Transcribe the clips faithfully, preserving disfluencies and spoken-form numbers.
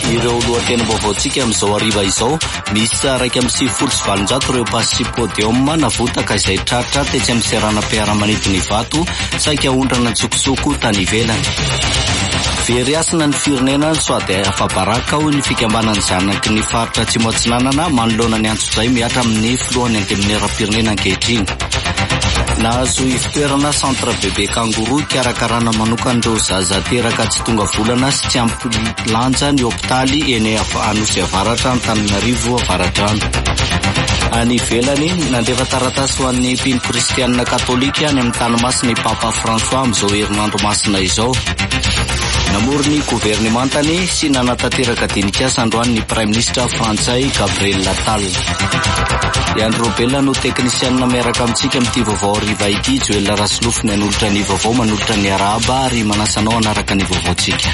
Ireo lohateny vaovaontsika amin'izao hariva izao, misy araiky amin'ny sivifolo sy valonjato ireo pasipodium navotaka izay tratra tetsy amin'ny seranam-piaramanidina Ivato saika ondrana tsokosoko tany ivelany. Very asina ny firenena sady afa-baraka ho ny fikambanany zanaky ny faritra atsimo atsinanana manoloana ny antso-jay miatra amin'ny filohan'ny andeminaram-pirenena ankehitriny. Nahazo ivitoerana centre bebe kangoro karakarana manokan'ireo zaza teraka tsy tonga volana sy tsy ampy lanja ny hopitaly eny Anosy Avaratra Antananarivo Avaratrano. Any ivelany nandefa taratasy ho an'ny mpino kristianina katolika any amin'ny tanomasina i Papa François amin'izao herinandro masina izao. Namory ny governementany sy nanatanteraka dinikasa androany ny Prime Ministre frantsay Gabriel Attal. Leandro Robella no teknisianina miaraka amintsika amin'ity vaovao hariva ity. Joel Rasilofo ny anolotra ny vaovao manolotra ny araba ary manasanao anaraka ny vaovaontsika.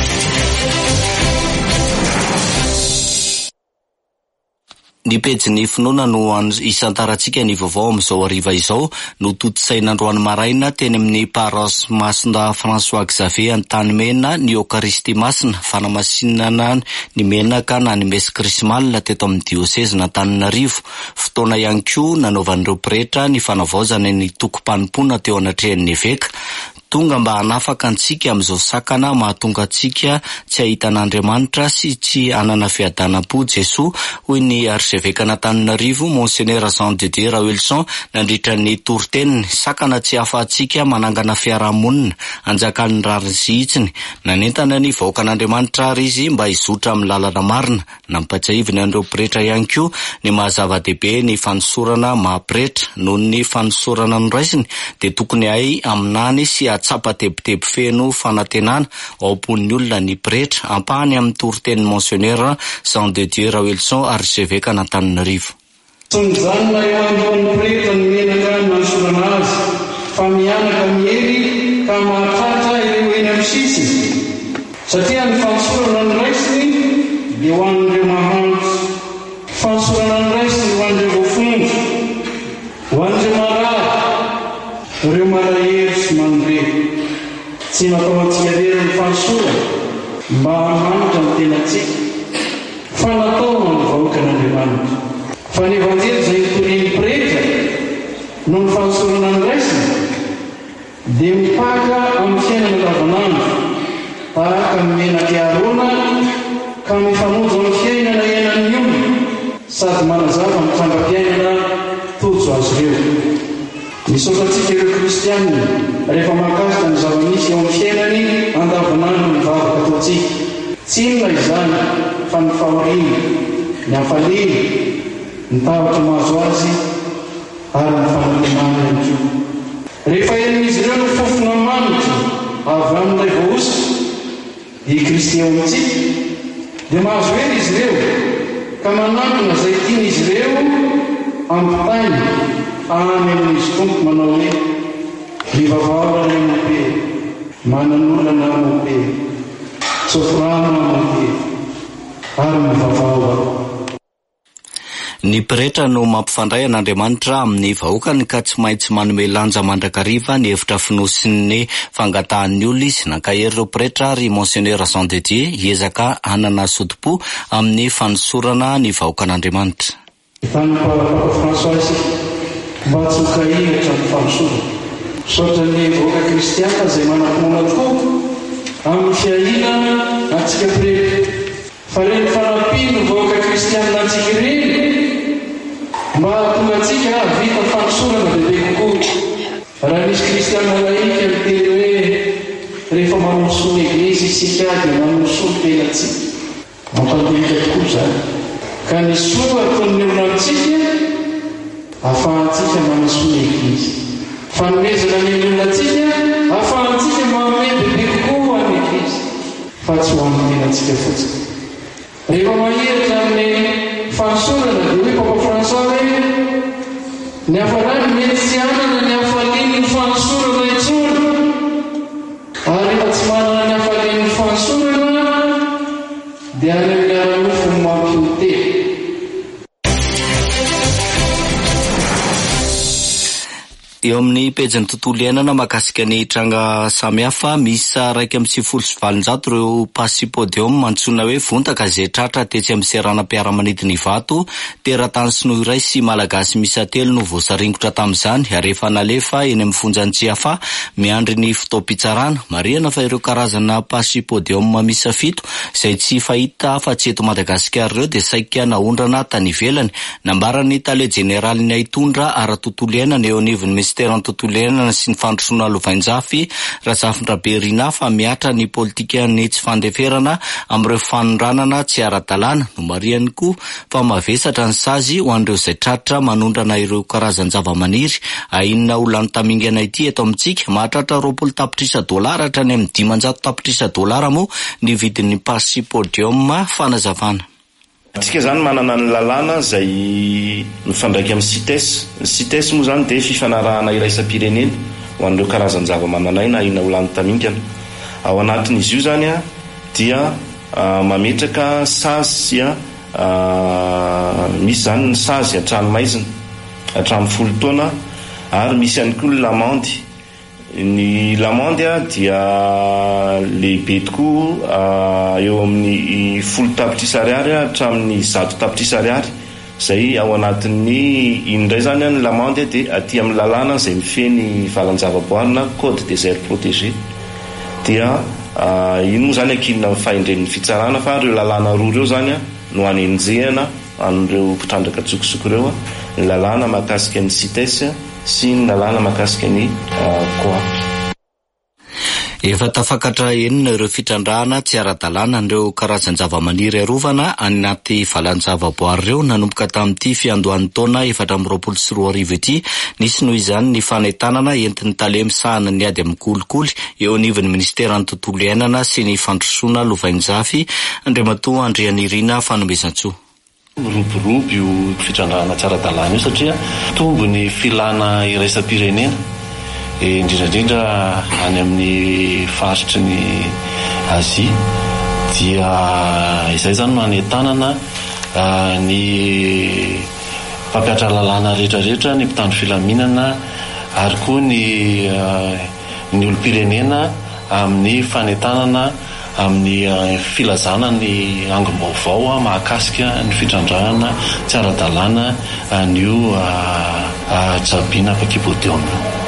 Ny pejin'ny finoana no isantarantsika ny vaovao amin'izao hariva izao no totosain'androany maraina teny amin'ny parosy masina François Xavier Antanimena ny Eucharistie masina fanamasinana ny menaka na ny messe krismalina teto amin'ny diocèse n'Antananarivo. Fotoana ihany koa nanaovan'ireo pretra ny fanavaozana ny toko-panompona teo anatrehan'ny évêque. Tonga mba hanafaka antsika amin'izao sakana mahatonga antsika tsy ahitan'Andriamanitra sy tsy anana fiadanam-po Jesoa, hoy ny archevêque n'Antananarivo Monseigneur Jean de Dieu Raoelson nandritra ny toriteniny. Sakana tsy afa-antsika manangana fiarahamonina anjakan'ny rariny sy hitsiny. Nanentana ny vahoakan'Andriamanitra ary izy mba hizotra amin'ny lalana marina. Nampatsaiviny an'ireo pretra ihany koa ny mahazava-dehibe ny fanosorana maha-pretra noho ny fanosorana noraisiny dia tokony hay aminany sy tsapa tebiteby feno fanantenana ao amponin'ny olona ny pretra, ampahany amin'ny toriten'ny Monseigneur Jean de Dieu Raoelson archevêque n'Antananarivo. Sonjanona eo ambony pretra ny menaka nansorana azy fa mianaka mihery ka mahatratra ireo eny amin'ny sisiny satria ny fanosorana ny raisiny dia ho an'ireo mahantsy, fanosorana ny raisiny ho an'ireo voafonjo, ho an'ireo marary, ireo malahery sy mandeha. Tsy natao antsika rery ny fanosorana mba hamanitra ny tenantsika fa natao amin'ny vahoakan'Andriamanitra. Fa ny evanjely izay nitorin'ny pretra no ny fanosorana ny raisiny dia mipaka amin'ny fiainana andavanandro tahaka ny menaky Arona ka mifamonjy amin'ny fiainana iainan'ny olona sady manazava ny fandram-piainana tojo azy ireo. Misaotratsika ireo kristianina rehefa mahakasika ny zava-misy eo amin'ny fiainany andavanandro ny vavaka ataontsika. Tsy inona izany fa ny fahoriana, ny hafaliana, ny tavatra mahazo azy ary ny fanantenana ihany koa. Rehefa enin'izy ireo ny fofona manitra avy amin'ilay voahosika dia Kristy eo amintsika dia mahazo hery izy ireo ka manantona izay tian'izy ireo ampitainy any amin'izy tompo manao hoe mivavaorana mope, mananolana mope, tsofrana mope ary mivavaora. Ny pretra no mampifandray an'Andriamanitra amin'ny vahoakany ka tsy maintsy manome lanja mandrakariva ny hevitra finosin'ny fangatahan'ny olona izy. Nankahery ireo pretra ary Monseigneur Jean de Dieu hiezaka hanana sodim-po amin'ny fanosorana ny vahoakan'Andriamanitra. Tany Papa François isika mba tsy hokahihatra ny fanosorana. Misaotra ny vahoaka kristiana izay manam-potoana tokoa amin'ny fiahinana antsika pretra. Fa reny fanampiny ny vahoaka kristiana antsika ireny mba hahatonga antsika vita fanosorana bebe kokoa. Raha nisy kristiana laika miteny hoe rehefa manosoa eglizy isika dia manosoa tenantsika. Mampandehika tokoa izany. Ka ny soa ataon'ny olona antsika ahafahantsika manasoa eglizy. Fanomezana ny olona antsika ahafahantsika manome bebe kokoa any eglizy fa tsy ho amin'ny tenantsika fotsiny. Rehefa mahiratra amin'ny fanosorana dia hoe Papa François hoe ny hafarany mety tsy anana ny hafalian'ny fanosorana intsony ary rehefa tsy manana ny hafalian'ny fanosorana dia any amin'ny ara-nofo ny mampiote. Eo amin'ny pejin'ny tontolo iainana mahakasika ny tranga samihafa, misy raika amby sivifolo sy valonjato ireo pasipodium antsoina hoe vontaka izay tratra tetsy amin'ny seranam-piaramanidina Ivato, teratany sinoa iray sy malagasy misa telo no voasaringotra tamin'izany ary efa nalefa eny amin'ny fonjantsiafa miandry ny fotoam-pitsarana. Marihana fa ireo karazana pasipodium misa fito izay tsy fahita afa-tsy eto Madagasikara ireo dia saika naondrana tany ivelany. Nambarany tale jeneraly Aitondra ara-tontolo iainana eo anivon'ny ministeran'ny tontolo iainana sy ny fandrosoana Lovanjafy Razafindraberina fa miatra ny politika ny tsy fandeferana amin'ireo fanondranana tsy ara-dalàna. No marihany koa fa mavesatra ny sazy ho an'ireo izay tratra manondrana ireo karazan zava-maniry. Ainona ho lany tamingana ity eto amintsika, mahatratra roapolo tapitrisa dolara hatrany amin'ny dimanjato tapitrisa dolara moa ny vidin'ny pasipodium fanazavana. Tsika zany manana ny lalàna izay mifandraika amin'ny CITES. Ny CITES moa zany dia fifanarahana iraisam-pirenena ho an'ireo karazan zava-manan'aina aina ho lany tamingana. Ao anatin'izy io zany a dia uh, mametraka sazy a uh, misy zany ny sazy hatrany maizina hatrany folo taona ary misy ihany koa ny lamandy. Ny lamandy a dia lehibe tokoa uh, eo amin'ny folo tapitrisa ariary hatramin'ny zato tapitrisa ariary izay ao anatin'ny indray zany ny lamandy dia aty amin'ny lalàna izay mifeny valan-javaboary na code désert protégé dia uh, ino moa zany ankinina fahendren'ny fitsarana fa ireo lalàna roa ireo zany a no anenjehana an'ireo mpitrandraka tsokosoko ireo a ny lalàna mahakasika ny CITES sy ny lalàna mahakasika ny uh, koa. Efa tafakatra enina ireo fitrandrahana tsy ara-dalàna ireo karazan zava-maniry arovana anaty valan-javaboary ireo nanomboka tamin'ity fiandohan'ny taona efatra amby roapolo sy roa arivo ity. Nisy noho izany ny fanentanana entin'ny talemisahana ny ady amin'ny kolikoly eo anivon'ny ministeran'ny tontolo iainana sy ny fandrosoana Lovanjafy Andriamatoa Andrianirina Fanomezantsoa. Roborobo io fitrandrahana tsara dalàna io satria tombo ny filana iraisam-pirenena indrindrandrindra any amin'ny faritry ny Azia dia izay zany no anentanana uh, ny mpampiatra lalàna rehetrarehetra ny mpitandro filaminana ary koa ny uh, ny olom-pirenena amin'ny fanentanana amin'ny uh, filazana ny angom-baovao mahakasika ny fitrandrahana tsy ara-dalàna uh, nio uh, uh, Tsabina Pakipodium.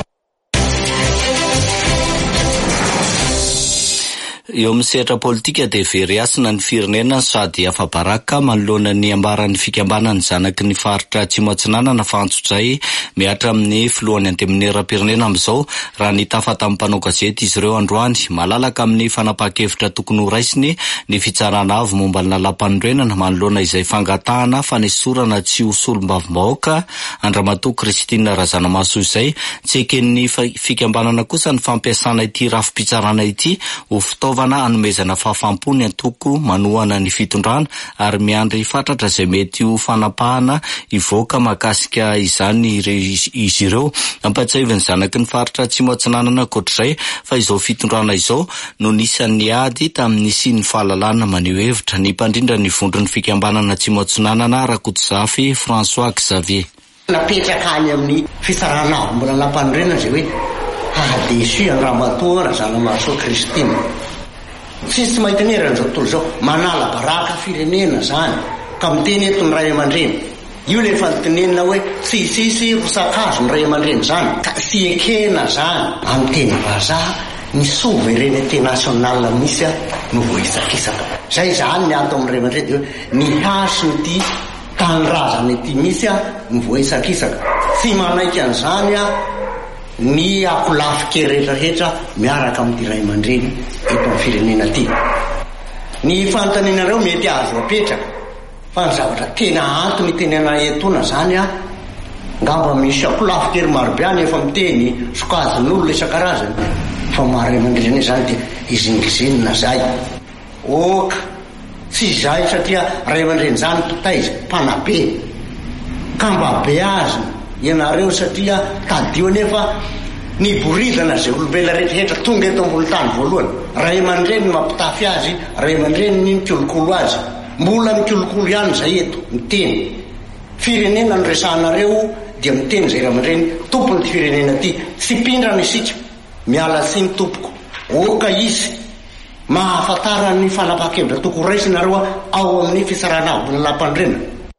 Eo amin'ny sehatra politika dia very asina ny firenena sady afa-baraka manoloana ny ambaran'ny fikambanany zanaky ny faritra Atsimo Atsinanana Fantsotray miatra amin'ny filohany anteminera-pirenena amin'izao. Raha ny tafa tamin'ny mpanao gazety izy ireo androany malalaka amin'ny fanapahan-kevitra tokony ho raisiny ny fitsarana avy momba ny lalam-panorenana manoloana izay fangatahana fanesorana tsy ho solom-bavim-bahoaka Andramatoa Kristina Razanamaso izay. Tsy eken'ny fikambanana kosa ny fampiasana ity rafi-pitsarana ity ho fitaovana anomezana fahafampo ny antoko manohana ny fitondrana ary miandry fatratra izay mety ho fanapahana ivoaka mahakasika izany izy ireo. Ampatsahivany zanaky ny faritra Atsimo Atsinanana koatr'izay fa izao fitondrana izao no nisan'ny ady tamin'ny sy ny fahalalana maneho hevitra ny mpandrindra ny vondron'ny fikambanana Atsimo Atsinanana Rakototsafy François Xavier. Napetraka any amin'ny fitsarana avy mbola lampanirena zay hoe hahadesu Andramatoa Razanamaso Kristina. Tsisy mahita ny eran'izao tontolo izao manala baraka firenena zany ka miteny eto ny ray aman-dreny. Io le fanontenenina hoe tsy hisisy rosakazo ny ray aman-dreny zany ka sy ekena zany amin'ny teny vazaha ny souveraineté nationale misy no voaisakisaka. Zay zany ny ato amin'ny ray aman-dreny dia hoe ny hasiny ity tanindrazana ity misy no voaisakisaka. Tsy manaiky an'izany a ny akolafike rehetrarehetra miaraka amin'ny ray aman-dreny eto amin'ny firenena ity. Ny fanontanianareo mety azo apetraka fa ny zavatra tena antony tenena etona zany a ngamba misy akolafikery marobe any efa miteny sokajin'olona isan-karazany fa maray aman-dreny zany dia izingizinina zay oka tsy zay satria ray aman-dreny zany totaiza mpanabe kambabe azy ianareo satria tadio nefa ny boridana zay olombela rehetrarehetra tonga eto ambony tany voalohany ray aman-dreny mampitafy azy ray aman-dreny ny mikolokolo azy mbola mikolokolo ihany zay eto miteny firenena ny resahanareo dia miteny zay raha mandreny tompony ty firenena ty tsy pindrana isika miala tsiny tompoko oka izy mahafatara ny fanapakevitra toko raisinareo ao amin'ny fisarana avy lampandrena.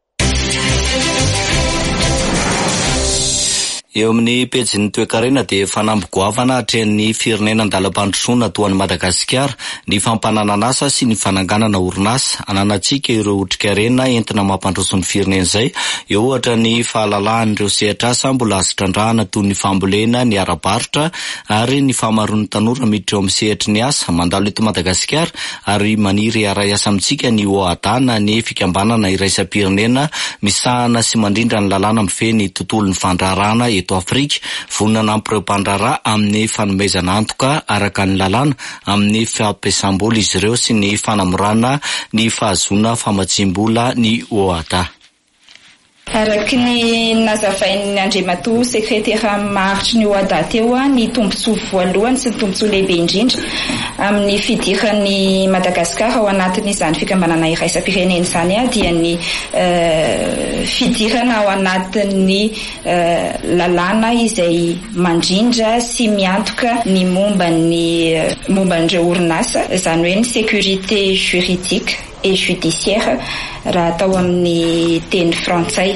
Eo amin'ny pejin'ny toe-karena dia fanambogoavana hatrehan'ny firenena andalam-pandrosoana toa ny Madagasikara ny fampananan'asa sy ny fananganana orinasa ananatsika ireo otrikairena entina mampandroso ny firenena izay. Eo ohatra ny fahalalahan'ireo sehatr'asa mbola azo trandrahana toy ny fambolena, ny arabaritra ary ny famaroan'ny tanora miditra eo amin'ny sehatry ny asa mandalo eto Madagasikara ary maniry aray asa amintsika ny O A D A na ny fikambanana iraisam-pirenena misahana sy mandrindra ny lalàna mifehy ny tontolon'ny fandraharahana eto Afrika. Vonona nampireo mpandraharaha amin'ny fanomezana antoka araka ny lalàna amin'ny fampiasam-bola izy ireo sy ny fanamorana ny fahazoana famatsiam-bola ny O A D A. Araky ny nazavain'ny Andriamatoa sekretera maharitry ny O A D A teo ny tombontsoa voalohany sy ny tombontsoa lehibe indrindra amin'ny fidiran'ny Madagasikara ao anatin'izany fikambanana iraisam-pirenena izany dia ny fidirana ao anatin'ny lalàna izay mandrindra sy miantoka ny momba ny momban'ireo orinasa izany hoe ny sécurité juridique et judiciaire raha atao amin'ny teny frantsay.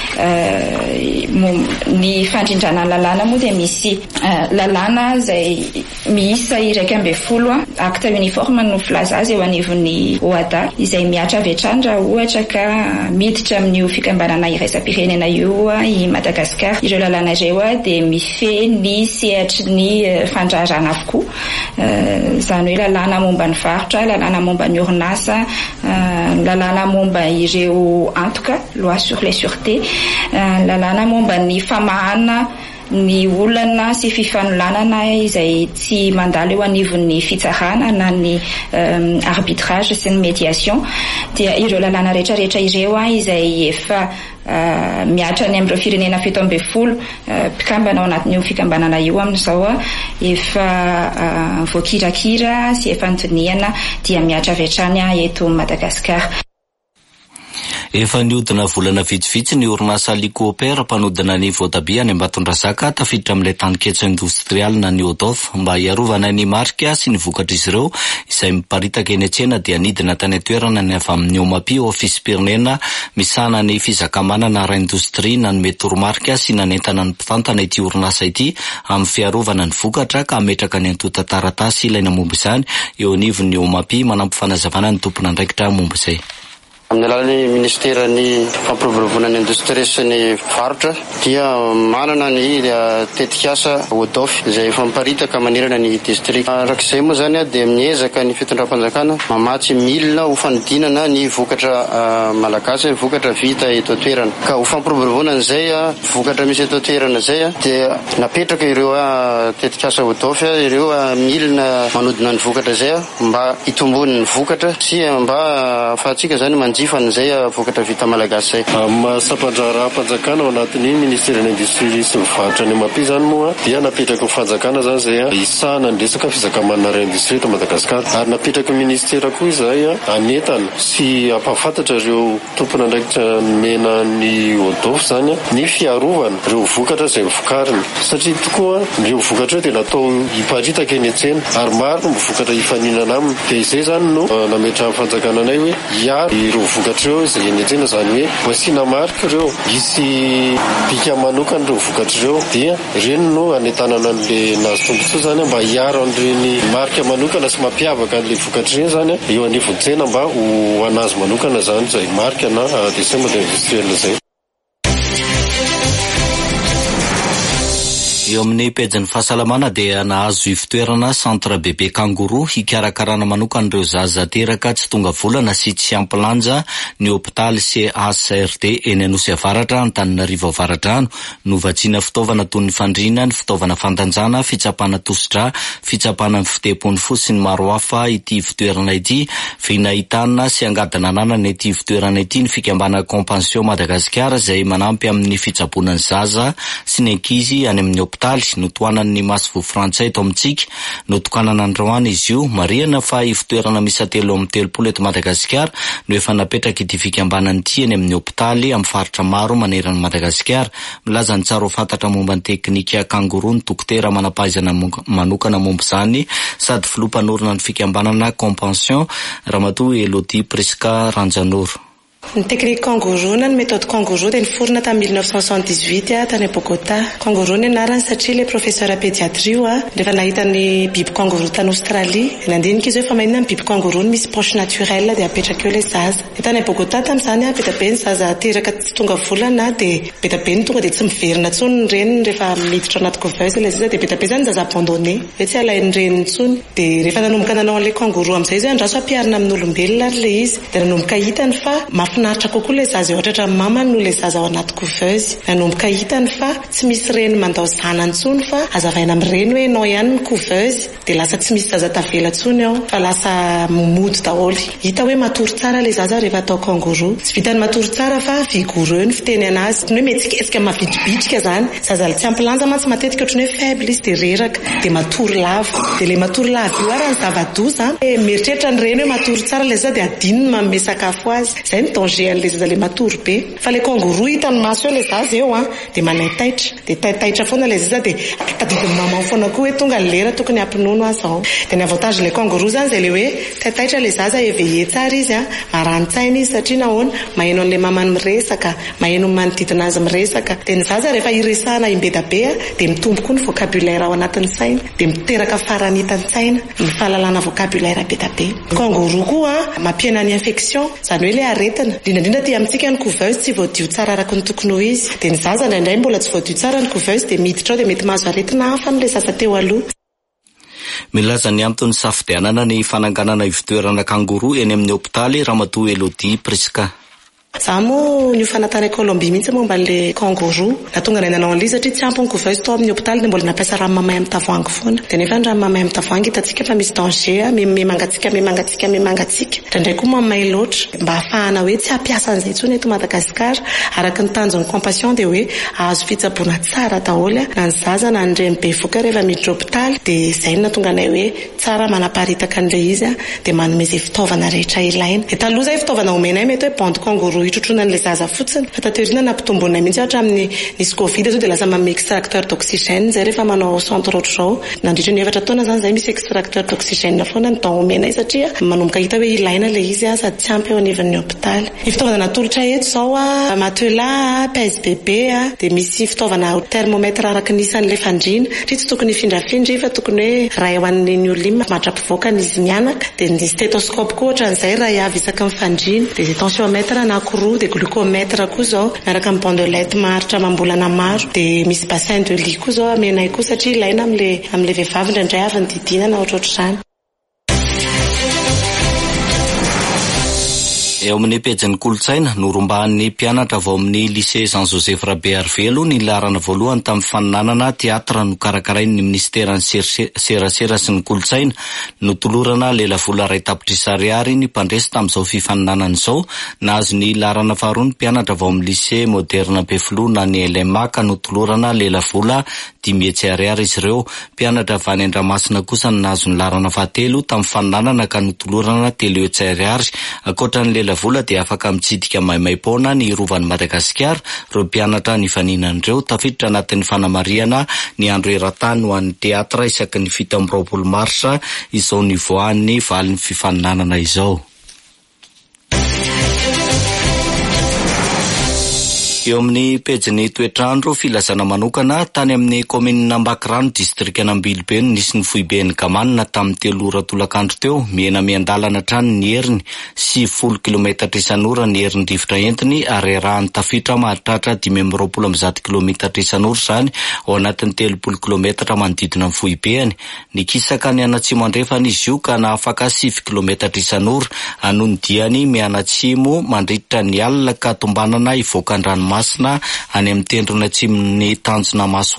Ny fandrindrana lalàna moa dia misy lalàna izay miisa iraika amby folo acte uniforme no filaza azy eo anivon'ny O A D A izay miatra avy hatrany raha ohatra ka miditra amin'io fikambanana iraisam-pirenena io i Madagasikara. Ireo lalàna ireo dia mifehy ny sehatry ny fandraharana avokoa, izany hoe lalàna momba ny varotra, lalàna momba ny orinasa, lalàna momba ireo antoka, loi sur les sûretés, lalàna momba ny famahana ny olana sy fifanolanana izay tsy mandalo eo anivon'ny fitsarana na ny arbitrage sy ny médiation. Dia ireo lalàna rehetrarehetra ireo izay efa miatra ny amin'ireo firenena fito amby folo mpikambana ao anatin'io fikambanana io amin'izao efa voakirakira sy efa notoniana dia miatra avy hatrany eto Madagasikara. Efa niodina volana vitsivitsy ny orinasa Licoopera mpanodina ny voatabia any Ambatondrazaka tafiditra amin'ilay tany-ketso industrialy na ny Odof mba hiarovana ny marika sy ny vokatra izy ireo izay miparitaka eny an-tsena dia nidina tany an-toerana ny avy amin'ny Omapi ofisym-pirenena misahana ny fizakamanana ara-indostria nanome toromarika sy nanentana ny mpitantana ity orinasa ity amin'ny fiarovana ny vokatra ka ametraka ny antota taratasy ilaina momba izany. Eo anivon'ny Omapi manampy fanazavana ny tompona andraikitra momba izay. Amin'ny alalan'ny ministeran'ny fampiroborobona ny indostria sy ny varotra dia manana ny tetikasa Odof izay efa miparitaka manerana ny district. Arak'izay moa zany dia miezaka ny fitondram-panjakana mamatsy milina ho fanodinana ny vokatra malagasy, vokatra vita eto toerana. Ka ho fampiroborobona an'izay vokatra misy eto toerana izay dia napetraka ireo tetikasa Odof ireo milina manodina ny vokatra izay mba hitombony ny vokatra sy mba afahantsika zany jifan'izay vokatra vita malagasy zay. Mahasapandraharaha-panjakana ao anatin'ny ministeran'ny indostria sy ny varotra ny Omapi zany moa dia napetraka ny fanjakana zany zay isahana ny resaka fizakamanana ara-indostria eto Madagasikara. Ary napetraka ministera koa izay anentana sy ampahafantatra ireo tompona andraikitra mena ny Odof zany ny fiarovana ireo vokatra izay vokariny satria tokoa ireo vokatra dia natao hiparitaka eny an-tsena ary maro no vokatra hifaninana aminy. Dia izay zany no nametra fanjakana anay hoe hiaro ireo vokatra ireo izay eny an-tsena zany hoe voasina marika ireo hisy bika manokana ireo vokatra ireo dia ireny no anentanana an'le nazo tombontsoa zany mba hiaro an'ireny marika manokana sy mampiavaka an'le vokatra ireny zany eo anivon-tsena mba ho anazy manokana zany izay marika na desema industriel zay. Eo amin'ny pejin'ny fahasalamana dia nahazo ivitoerana centre bebe Kangourou hikarakarana manokana ireo zaza teraka tsy tonga volana sy tsy ampilanja ny hôpitaly C H R D eny Anosy Avaratra Antananarivo Avaratrano. Novatsiana fitaovana toy ny fandriana, ny fitaovana fandanjana, fitsapana tositra, fitsapana ny fitepony fo sy ny maro hafa ity ivitoerana ity. Vinahitana sy angadana anana ity ivitoerana ity ny fikambana Compension Madagasikara izay manampy amin'ny fitsaboana ny zaza sy ny ankizy any amin'ny hopitaly notoanan'ny Masvo Frantsay eto amintsika notokanana androany izy io mariana fa ivitoerana misatelo amin'ny telopolo eto Madagasikara no efa napetraka ity fikambanany ity eny amin'ny hopitaly amin'ny faritra maro maneran'ny Madagasikara. Milaza ny tsara ho fantatra momba ny teknika kangoroa ny dokotera manampahaizana manokana momba izany sady filompanorina ny fikambanana Compassion ramatoa Elodie Priska Ranjanoro. Ny teknika kangourou na ny méthode kangourou dia niforona tamin'ny mille neuf cent soixante-dix-huit tany à Bogota. Kangourou ny anarany satria le professeur pédiatrie io rehefa nahita ny biby kangourou tany Australie nandinika izy hoe fa maninona ny biby kangourou misy poche naturelle dia apetraka eo le zaza. Tany à Bogota tamin'izany be dia be ny zaza teraka tsy tonga volana dia be dia be ny tonga dia tsy miverina intsony ny reniny rehefa miditra anaty couveuse ilay zaza dia be dia be izany zaza abandonné hoe tsy alain'ny reniny intsony. Dia rehefa nanomboka nanao an'ilay kangourou amin'izay izy andraso ampiarina amin'ny olombelona ary ilay izy dia nanomboka hitany fa mahafinaritra kokoa ilay zaza eo ohatra mamany no ilay zaza ao anaty couveuse. Nanomboka hitany fa tsy misy reny mandao zanany intsony fa azavaina amin'ny reny hoe enao ihany ny couveuse dia lasa tsy misy zaza tavela intsony ao fa lasa mody daholo. Hita hoe matory tsara ilay zaza rehefa atao kangourou. Tsy vitany matory tsara fa vigoureux ny fiteny anazy. Ny hoe mihetsiketsika mavitribitrika zany. Zaza tsy ampilanja mantsy matetika ohatrany hoe faible izy dia reraka dia matory lava. Dia ilay matory lava io ary ny zava-doza mieritreritra ny reny hoe matory tsara ilay zaza dia adinony manome sakafo azy. Izay ny danger an'ilay zaza ilay matory be. Fa ilay kangourou hitany maso eo ilay zaza eo dia manaytaitra dia taitaitra foana ilay zaza dia tadidiny mamany foana koa hoe tonga ny lera tokony hampinono azy ao. Dia ny avantage ilay kangourou zany izay ilay hoe taitaitra ilay zaza éveillé tsara izy marani-tsaina izy satria nahoana maheno an'ilay mamany miresaka maheno manodidina azy miresaka. Dia ny zaza rehefa iresahana imbedabe dia mitombo koa ny vocabulaire ao anatin'ny saina dia miteraka faranitany-tsaina ny fahalalana vocabulaire bedabe. Kangourou koa mampiena ny infection izany hoe ilay aretina indrindra ty amintsika ny couveuse tsy voadio tsara araka ny tokony ho izy dia ny zaza indraindray mbola tsy voadio tsara ny couveuse dia miditra ao dia mety mahazo aretina hafa n'ilay zaza teo aloha. Milaza ny antony safidianana ny fananganana ivitoerana kangourou eny amin'ny hopitaly ramatoa Elodie Priska. Za moa ny fanatany Colombie mihitsy momba an'ilay kangourou natonga ny nanao an'ilay satria tsy ampy ny couveuse tao amin'ny hopitaly dia mbola nampiasa rano mamay amin'ny tavoahangy foana. Dia nefa ny rano mamay amin'ny tavoahangy hitantsika fa misy danger memangatsika memangatsika memangatsika indraindray koa mamay loatra mba ahafahana hoe tsy hampiasa an'izay intsony eto Madagasikara araka ny tanjon'ny Compassion dia hoe ahazo fitsaboana tsara daholo na ny zaza na ny reny bevoka rehefa miditra hopitaly dia izay no natonga anay hoe tsara manaparitaka an'ilay izy dia manome izay fitaovana rehetra ilaina. Dia taloha izay fitaovana omenay mety hoe bande kangourou hitrotrona an'ilay zaza fotsiny fa taterina nampitomboinay mihitsy ohatra amin'ny nisy covid zao dia lasa manome extracteur d'oxygène zay rehefa manao centre ohatra izao nandritra ny efatra taona zany zay misy extracteur d'oxygène foana ny tao omenay satria manomboka hita hoe ilaina ilay izy sady tsy ampy eo anivon'ny hopitaly. Ny fitaovana natolotra eto izao matelas pèse bébé dia misy fitaovana thermomètre araka ny isan'ilay fandriana satria tsy tokony hifindrafindra fa tokony hoe raha eo an'ny olona mahatrapivoaka ny izy mianaka dia ny stéthoscope koa ohatran'izay raha avy isaky ny fandriana dia tensiomètre anankiroa dia glucomètre koa izao miaraka amin'ny bandelette maritra mambolana maro dia misy bassin de lit koa izao amenay koa satria ilaina amin'ilay amin'ilay vehivavy indraindray avy ny didinana ohatrohatr'izany. Eo amin'ny pejin'ny kolotsaina norombahan'ny mpianatra vao amin'ny lycée Jean Joseph Rabé Arvelo ny larana voalohany tamin'ny faninanana teatra no karakarain'ny ministeran'ny serasera sy ny kolotsaina notolorana lelavola ray tapitrisa ariary ny mpandresy tamin'izao fifaninanana izao. Nahazo ny larana faharoa ny mpianatra vao amin'ny lycée moderne Befiloha ny L M A ka notolorana lelavola dimy hetsy ariary izy ireo. Mpianatra avy any Andramasina kosa no nahazo ny larana fahatelo tamin'ny faninanana ka notolorana telo hetsy ariary. Ankoatran'ny vola dia afaka mitsidika maimaim-poana ny rovan'ny Madagasikara. Ireo mpianatra ny faninan'ireo tafiditra anatin'ny fanamariana ny andro eran-tany ho an'ny teatra isaky ny fito amby roapolo marsa izao nivoahan'ny valin'ny fifaninanana izao. Eo amin'ny pejin'ny toetrandro filazana manokana tany amin'ny komina Ambakarano distrikt Anambilobe nisy ny foiben'ny Kamanina tamin'ny telo ora tolakandro teo miena miandalana trano ny heriny sivifolo kilometatra isan'ora ny herin'ny rivotra entiny ary rahan'ny tafitra mahatratra dimy amby roapolo amby zato kilometatra isan'ora izany ao anatin'ny telopolo kilometatra manodidina ny foibeny. Nikisaka ny anatsimo andrefana izy io ka nahafaka sivy kilometatra isan'ora anoho ny diany mianatsimo mandritra ny alina ka tombanana ivoaka ny ranomasina any amin'ny tendrona atsimon'ny tanjona Masoala Rampio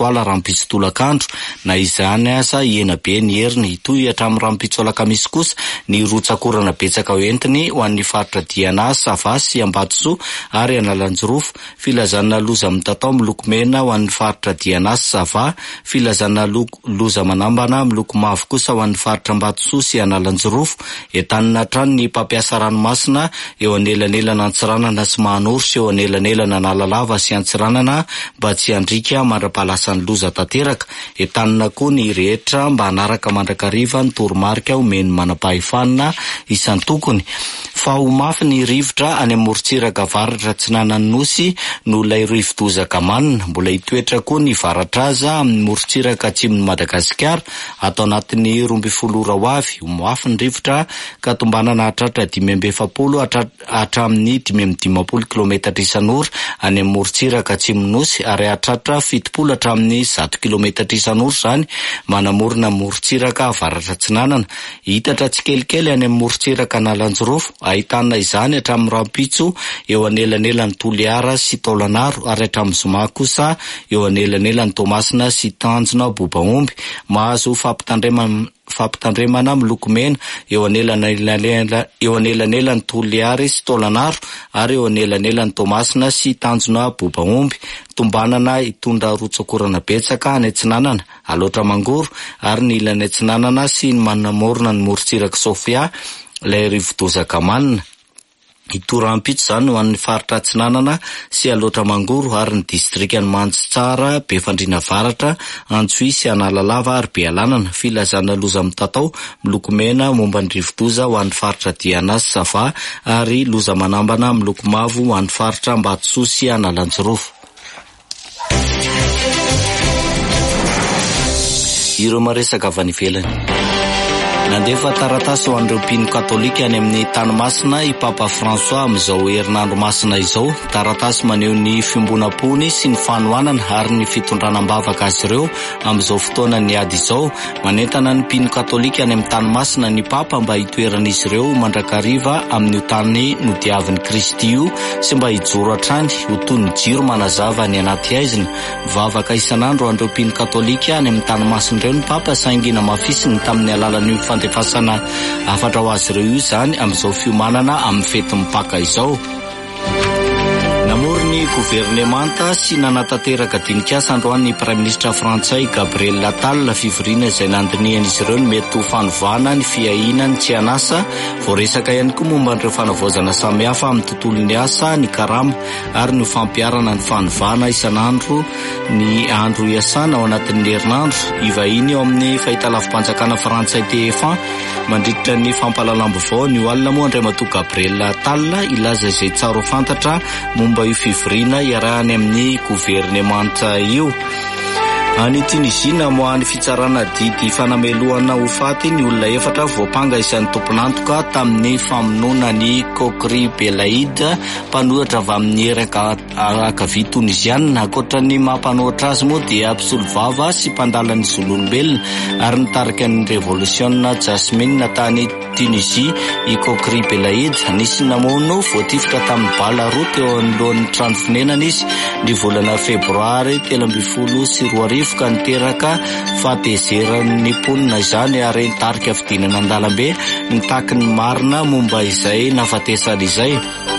rampitsotolakandro na izany asa ena be ny heriny itoy hatramin'ny rampitsolakamisy kosa ny rotsakorana betsaka hoentiny ho an'ny faritra Diana, Savasy, Ambatsoa ary Analanjorofo. Filazana loza mitatao miloko mena ho an'ny faritra Diana, Sava, filazana loza manambana miloko mavo kosa ho an'ny faritra Ambatsoa sy Analanjorofo. Entanina hatrany ny mpampiasa ranomasina eo anelanelana Antsiranana sy Mahanoro sy eo anelanelana Analalava sy Antsiranana mba tsy handrika mandra-pahalasan'ny loza tanteraka. Entanina koa ny rehetra mba hanaraka mandrakariva ny toromarika omeny manam-pahefanana isan-tokony. Fa ho mafy ny rivotra any amorontsiraka varatra Atsinanan'ny Nosy no ilay rivo-dozaka manina. Mbola hitoetra koa ny varatraza amin'ny morontsiraka atsimon'ny Madagasikara atao anatin'ny roa ambin'ny folo ora ho avy. Ho mafy ny rivotra ka tombanana hatratra dimy amby efapolo hatramin'ny dimy amby dimampolo kilometatra isan'ora any amorontsiraka atsimon'ny Nosy ary hatratra fitopolo hatramin'ny zato kilometatra isan'ora zany manamorona morontsiraka varatra Atsinanana. Hitatra tsikelikely any amorontsiraka Analanjorofo ahitana izany hatramin'ny Rampitso eo anelanelan'ny Toliara sy Taolanaro ary hatramin'ny Zoma kosa eo anelanelan'ny Tomasina sy Tanjona Bobaomby. Mahazo fampitandremana fampitandremana miloko mena eo anelanelan'ny eo anelanelan'ny Toliara sy Taolanaro ary eo anelanelan'ny Tomasina sy Tanjona Bobaomby. Tombanana hitondra rotsakorana betsaka any Atsinanana, Alotra Mangoro ary ny ilany Atsinanana sy ny manamorona ny morontsiraka Sofia ilay rivo-dozaka manina. Ito Rampitso zany ho an'ny faritra Atsinanana sy Alotra Mangoro ary ny distrikany Mantsitsara, Befandriana Varatra, Antsoy sy Analalava ary Bealanana. Filazana loza mitatao miloko mena momba ny rivo-doza ho an'ny faritra Diana sy Sava ary loza manambana miloko mavo ho an'ny faritra Ambatsoa sy Analanjorofo. Ireo maresaka avy any ivelany. Nandefa taratasy ho an'ireo mpino katolika any amin'ny tanomasina i Papa François amin'izao herinandro masina izao. Taratasy maneho ny fiombonampony sy ny fanohanana ary ny fitondranam-bavaka azy ireo amin'izao fotoana ny ady izao. Manentana ny mpino katolika any amin'ny tanomasina ny Papa mba hitoeran'izy ireo mandrakariva amin'ny tany nodiavin'ny Kristy io sy mba hijoro hatrany ho toy ny jiro manazava ny anaty aizina. Mivavaka isan'andro an'ireo mpino katolika any amin'ny tanomasina ireo ny Papa saingina mafisiny tamin'ny alalan'ny fandefasana afatra ho azy ireo io zany amin'izao fiomanana amin'ny fetin'ny Paka izao. Namory ny governemanta sy nanatateraka dinikasa androany ny praiminisitra frantsay Gabriel Attal fivoriana izay nandinihan'izy ireo ny mety ho fanovana ny fiahinany tsy anasa. Voaresaka ihany koa momba n'ireo fanavaozana samihafa amin'ny tontolon'ny asa, ny karama ary ny fampiarana ny fanovana isan'andro ny andro iasana ao anatin'ny herinandro. Ivahiny eo amin'ny fahitalavam-panjakana frantsay T F un mandritra ny fampahalalam-baovao ny alina moa Andriamatoa Gabriel Attal ilaza izay tsara ho fantatra momba io fivoriana iarahany amin'ny governemanta io. Any Tunisia namoahany fitsarana didy fanamelohana ho faty ny olona efatra voapanga isan'ny tompon'antoka tamin'ny famonoana ny Kokri Belaid, mpanohitra avy amin'ny eraka ankavia Tunisiana. Ankoatra ny mampanohitra azy moa dia mpisolovava sy mpandala ny zon'olombelona ary nitarika ny revolutionna Jasmine tany Tunisia i Kokri Belaid. Nisy namono voatifitra tamin'ny bala roa teo anoloan'ny trano fonenana izy ny volana febroary telo ambin'ny folo sy roa arivo ka niteraka fahatezeran'ny mponina izany ary nitarika fidinana an-dalambe nitaky ny marina momba izay nafatesana izay.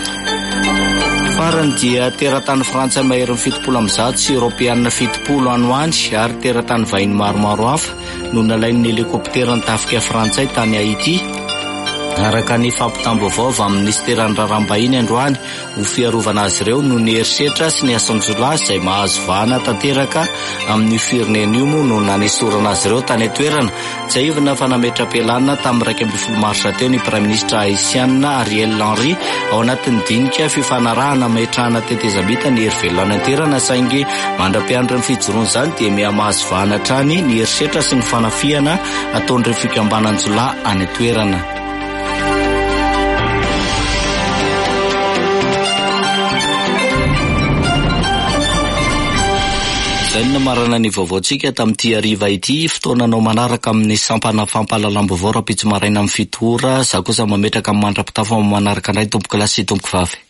Farany dia teratany Frantsay maherin'ny fitopolo amin'ny zato sy Europeanina fitopolo any ho any ary teratany vahiny maromaro hafa no nalain'ny helikoptera nitafika Frantsay tany Haiti. Araka ny fampitam-baovao avy amin'ny ministeran'ny raharaham-bahiny androany ho fiarovana azy ireo no ny herisetra sy ny asonjola izay mahazo vahana tanteraka amin'ny firenena io moa no nanesorana azy ireo tany atoerana. Tsy aivina fa nametra-pialana tamin'ny iraika ambin'ny folo marsra teo ny praiminisitra haïtiana Ariel Henry ao anatin'ny dinika fifanarahana metrahana tetezamita ny hery velona anterana saingy mandra-pianatra ny fijoroana izany dia miha-mahazo vahana hatrany ny herisetra sy ny fanafiana ataon'ireo fikambananjola any atoerana. Izay no marana ny vaovaontsika tamin'ity hariva ity. Fotoananao manaraka amin'ny sampana fampahalalam-baovao rapitso maraina amin'ny fito ora. Za kosa mametraka amin'ny mandra-pitafa manaraka indray tompoky lasy tompoky vavy.